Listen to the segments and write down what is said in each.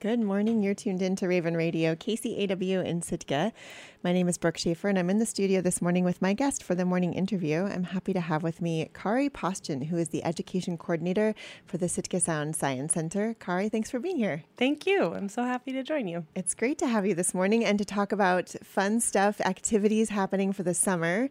Good morning. You're tuned in to Raven Radio, KCAW in Sitka. My name is Brooke Schaefer, and I'm in the studio this morning with my guest for the morning interview. I'm happy to have with me Kari Postjan, who is the education coordinator for the Sitka Sound Science Center. Kari, thanks for being here. Thank you. I'm so happy to join you. It's great to have you this morning and to talk about fun stuff, activities happening for the summer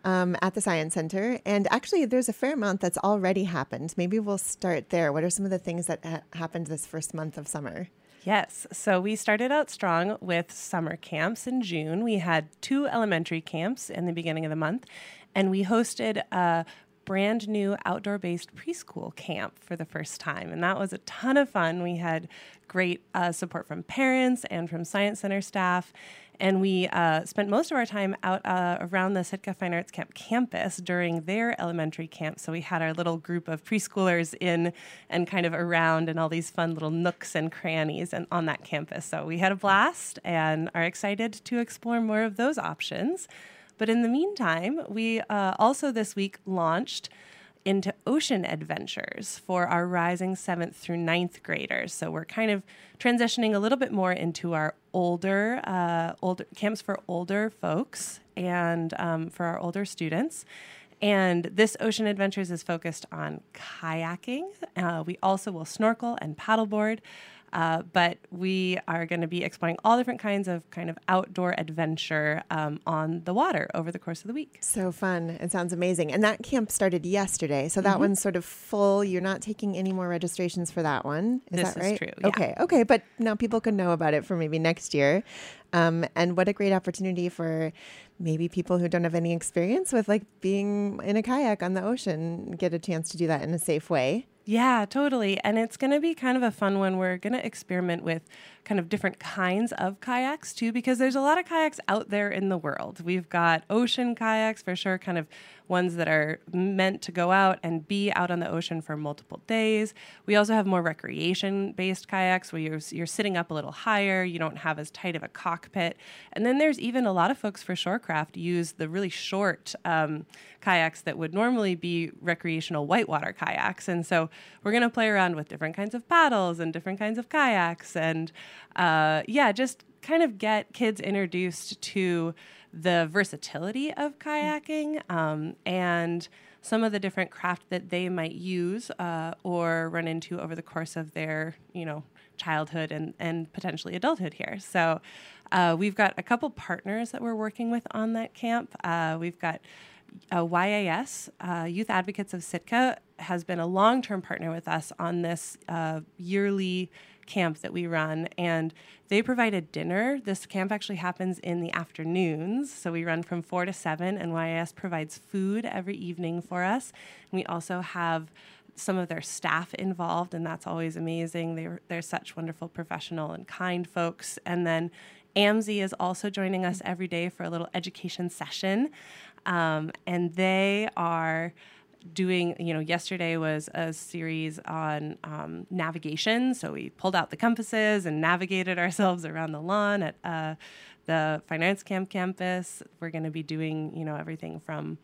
at the Science Center. And actually, there's a fair amount that's already happened. Maybe we'll start there. What are some of the things that happened this first month of summer? Yes. So we started out strong with summer camps in June. We had 2 elementary camps in the beginning of the month, and we hosted a brand new outdoor-based preschool camp for the first time. And that was a ton of fun. We had great support from parents and from Science Center staff. And we spent most of our time out around the Sitka Fine Arts Camp campus during their elementary camp. So we had our little group of preschoolers in and kind of around and all these fun little nooks and crannies and on that campus. So we had a blast and are excited to explore more of those options. But in the meantime, we also this week launched into ocean adventures for our rising 7th through 9th graders. So we're kind of transitioning a little bit more into our older camps for older folks and for our older students. And this Ocean Adventures is focused on kayaking. We also will snorkel and paddleboard. But we are going to be exploring all different kinds of kind of outdoor adventure on the water over the course of the week. So fun. It sounds amazing. And that camp started yesterday. So that one's sort of full. You're not taking any more registrations for that one. Is that right? This is true. Yeah. Okay. But now people can know about it for maybe next year. And what a great opportunity for maybe people who don't have any experience with like being in a kayak on the ocean, get a chance to do that in a safe way. Yeah, totally. And it's going to be kind of a fun one. We're going to experiment with kind of different kinds of kayaks too, because there's a lot of kayaks out there in the world. We've got ocean kayaks for sure, kind of ones that are meant to go out and be out on the ocean for multiple days. We also have more recreation-based kayaks where you're sitting up a little higher, you don't have as tight of a cockpit. And then there's even a lot of folks for shorecraft use the really short kayaks that would normally be recreational whitewater kayaks. And so we're going to play around with different kinds of paddles and different kinds of kayaks and just kind of get kids introduced to the versatility of kayaking and some of the different craft that they might use or run into over the course of their, childhood and potentially adulthood here. So we've got a couple partners that we're working with on that camp. We've got YAS, Youth Advocates of Sitka, has been a long-term partner with us on this yearly camp that we run, and they provide a dinner. This camp actually happens in the afternoons, so we run from 4 to 7, and YAS provides food every evening for us. And we also have some of their staff involved, and that's always amazing. They're such wonderful, professional, and kind folks. And then AMSI is also joining us every day for a little education session, and they are doing, yesterday was a series on navigation. So we pulled out the compasses and navigated ourselves around the lawn at the Fine Arts Camp campus. We're going to be doing, everything from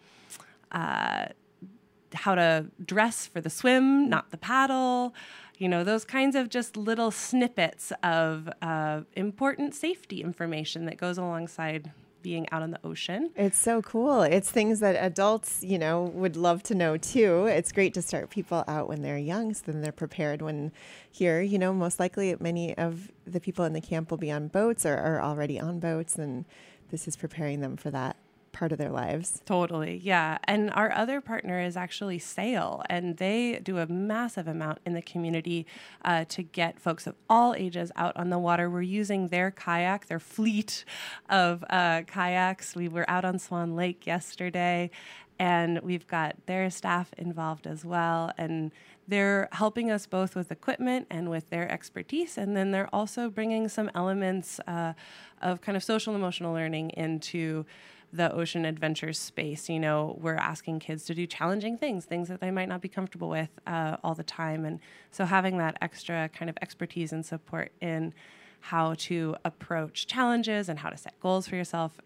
how to dress for the swim, not the paddle, those kinds of just little snippets of important safety information that goes alongside being out on the ocean. It's so cool. It's things that adults, would love to know too. It's great to start people out when they're young, so then they're prepared when here, most likely many of the people in the camp will be on boats or are already on boats, and this is preparing them for that part of their lives. Totally. Yeah. And our other partner is actually Sail, and they do a massive amount in the community to get folks of all ages out on the water. We're using their kayak, their fleet of kayaks. We were out on Swan Lake yesterday, and we've got their staff involved as well. And they're helping us both with equipment and with their expertise. And then they're also bringing some elements of kind of social emotional learning into the ocean adventure space. We're asking kids to do challenging things that they might not be comfortable with all the time. And so having that extra kind of expertise and support in how to approach challenges and how to set goals for yourself.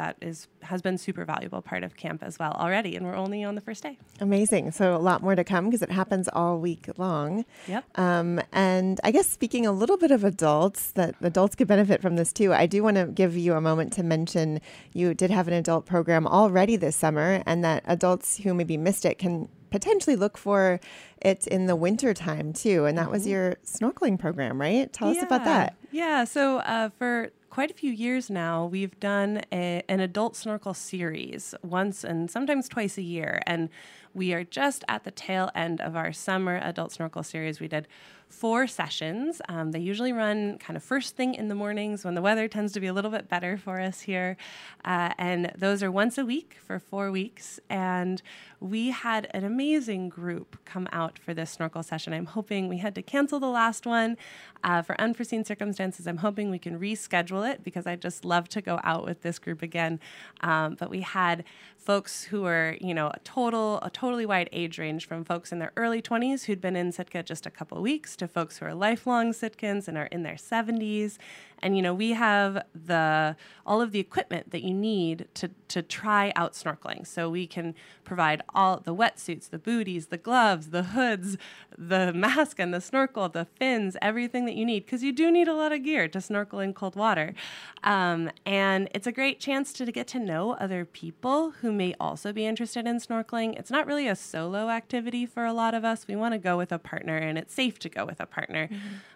Has been super valuable part of camp as well already, and we're only on the first day. Amazing. So a lot more to come because it happens all week long. Yep. And I guess speaking a little bit of adults, that adults could benefit from this too. I do want to give you a moment to mention you did have an adult program already this summer, and that adults who maybe missed it can potentially look for it in the winter time too. And that was your snorkeling program, right? Tell us about that. Yeah. So for quite a few years now, we've done an adult snorkel series once and sometimes twice a year. And we are just at the tail end of our summer adult snorkel series. We did 4 sessions. They usually run kind of first thing in the mornings when the weather tends to be a little bit better for us here. And those are once a week for 4 weeks. And we had an amazing group come out for this snorkel session. I'm hoping we had to cancel the last one for unforeseen circumstances. I'm hoping we can reschedule it because I just love to go out with this group again. But we had folks who were, a totally wide age range, from folks in their early 20s who'd been in Sitka just a couple of weeks to folks who are lifelong Sitkans and are in their 70s. And, we have all of the equipment that you need to try out snorkeling. So we can provide all the wetsuits, the booties, the gloves, the hoods, the mask and the snorkel, the fins, everything that you need, because you do need a lot of gear to snorkel in cold water. And it's a great chance to get to know other people who may also be interested in snorkeling. It's not really a solo activity for a lot of us. We want to go with a partner, and it's safe to go with a partner.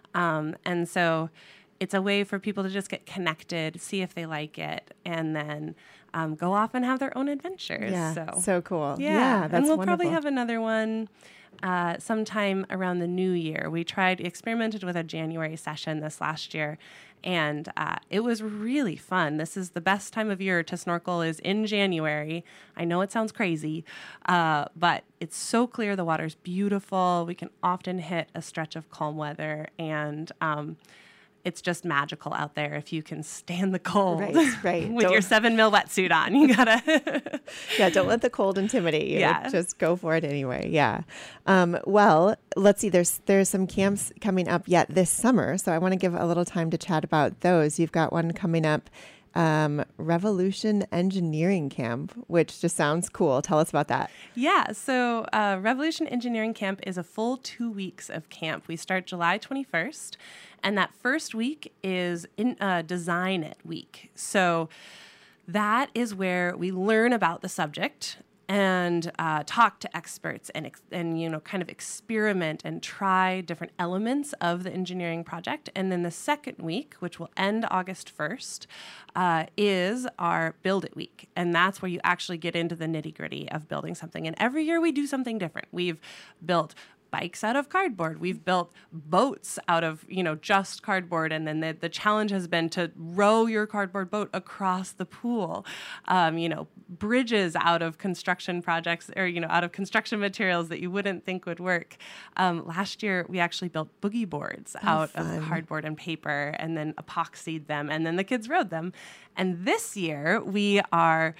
And so it's a way for people to just get connected, see if they like it, and then go off and have their own adventures. Yeah, so cool. Yeah, that's and we'll wonderful. probably have another one sometime around the new year. We experimented with a January session this last year, and it was really fun. This is the best time of year to snorkel, is in January. I know it sounds crazy, but it's so clear. The water's beautiful. We can often hit a stretch of calm weather, and it's just magical out there if you can stand the cold. Right. With your 7 mil wetsuit on. You gotta Yeah, don't let the cold intimidate you. Yeah. Just go for it anyway. Yeah. Well, let's see. There's some camps coming up yet this summer, so I want to give a little time to chat about those. You've got one coming up, Revolution Engineering Camp, which just sounds cool. Tell us about that. Yeah, so Revolution Engineering Camp is a full 2 weeks of camp. We start July 21st, and that first week is Design It week. So that is where we learn about the subject and talk to experts and kind of experiment and try different elements of the engineering project. And then the second week, which will end August 1st, is our Build It week. And that's where you actually get into the nitty-gritty of building something. And every year we do something different. We've built bikes out of cardboard. We've built boats out of, just cardboard. And then the challenge has been to row your cardboard boat across the pool. Bridges out of construction projects, or, out of construction materials that you wouldn't think would work. Last year, we actually built boogie boards out of cardboard and paper, and then epoxied them, and then the kids rode them. And this year, our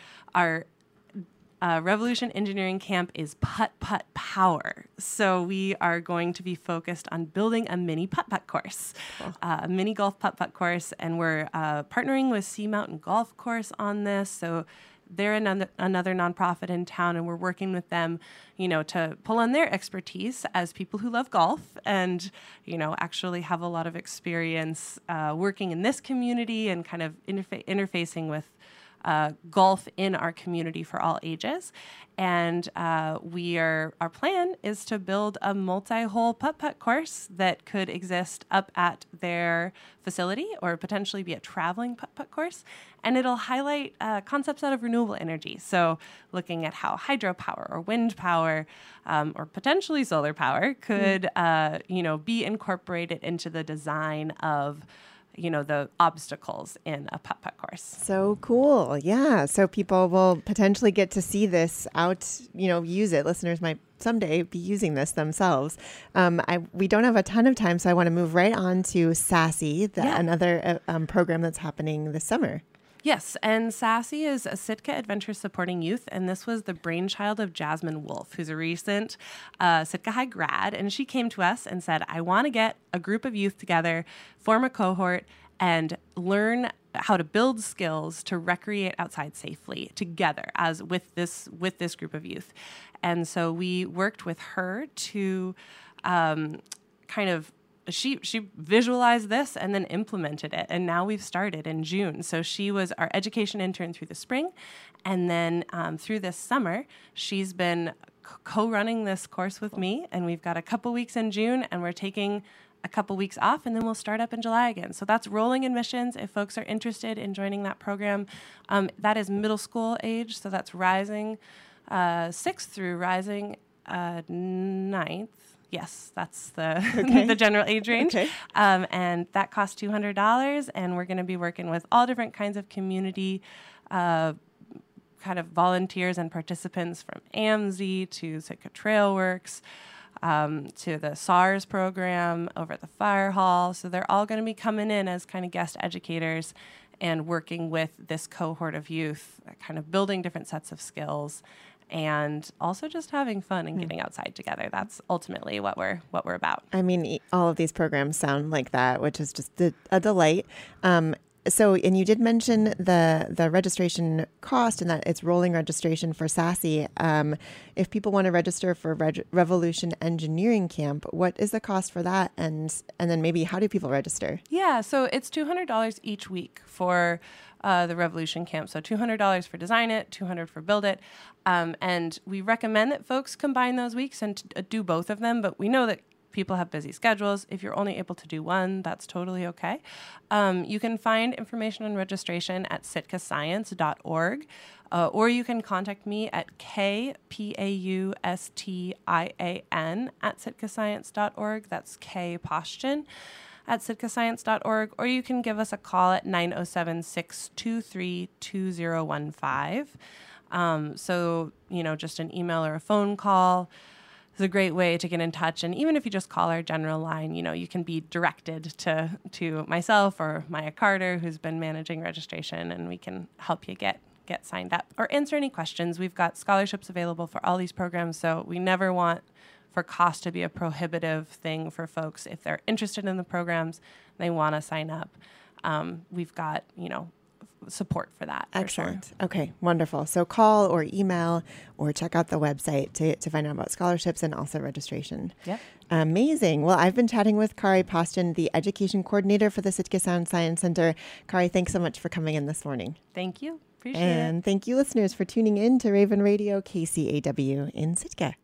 Revolution Engineering Camp is putt-putt power. So we are going to be focused on building a mini putt-putt course, a mini golf putt-putt course. And we're partnering with Sea Mountain Golf Course on this. So they're another nonprofit in town, and we're working with them, to pull on their expertise as people who love golf and, actually have a lot of experience working in this community and kind of interfacing with golf in our community for all ages. And our plan is to build a multi-hole putt-putt course that could exist up at their facility, or potentially be a traveling putt-putt course. And it'll highlight concepts out of renewable energy. So looking at how hydropower or wind power or potentially solar power could be incorporated into the design of the obstacles in a putt-putt course. So cool. Yeah. So people will potentially get to see this out, use it. Listeners might someday be using this themselves. We don't have a ton of time, so I want to move right on to Sassy, another program that's happening this summer. Yes, and Sassy is a Sitka Adventure Supporting Youth, and this was the brainchild of Jasmine Wolf, who's a recent Sitka High grad, and she came to us and said, I want to get a group of youth together, form a cohort, and learn how to build skills to recreate outside safely together as with this group of youth. And so we worked with her to she visualized this and then implemented it. And now we've started in June. So she was our education intern through the spring. And then through this summer, she's been co-running this course with me. And we've got a couple weeks in June, and we're taking a couple weeks off, and then we'll start up in July again. So that's rolling admissions. If folks are interested in joining that program, that is middle school age. So that's rising 6th through rising 9th. Yes, that's the the general age range. Okay. And that costs $200. And we're going to be working with all different kinds of community kind of volunteers and participants, from AMSI to Sitka Trailworks, to the SARS program over at the fire hall. So they're all going to be coming in as kind of guest educators and working with this cohort of youth, kind of building different sets of skills, and also just having fun and getting outside together. That's ultimately what we're about. I mean, all of these programs sound like that, which is just a delight. So, and you did mention the registration cost, and that it's rolling registration for SASE. If people want to register for Revolution Engineering Camp, what is the cost for that? And then maybe how do people register? Yeah, so it's $200 each week for the Revolution Camp. So $200 for Design It, $200 for Build It. And we recommend that folks combine those weeks and do both of them, but we know that people have busy schedules. If you're only able to do one, that's totally okay. You can find information on registration at sitkascience.org, or you can contact me at kpaustin@sitkascience.org. That's K Postion at sitkascience.org, or you can give us a call at 907-623-2015. So, just an email or a phone call is a great way to get in touch. And even if you just call our general line, you can be directed to myself or Maya Carter, who's been managing registration, and we can help you get signed up or answer any questions. We've got scholarships available for all these programs, so we never want for cost to be a prohibitive thing for folks. If they're interested in the programs, they want to sign up, we've got, support for that. Excellent. For sure. Okay, wonderful. So call or email or check out the website to find out about scholarships and also registration. Yep. Amazing. Well, I've been chatting with Kari Postin, the education coordinator for the Sitka Sound Science Center. Kari, thanks so much for coming in this morning. Thank you. Appreciate it. And thank you, listeners, for tuning in to Raven Radio KCAW in Sitka.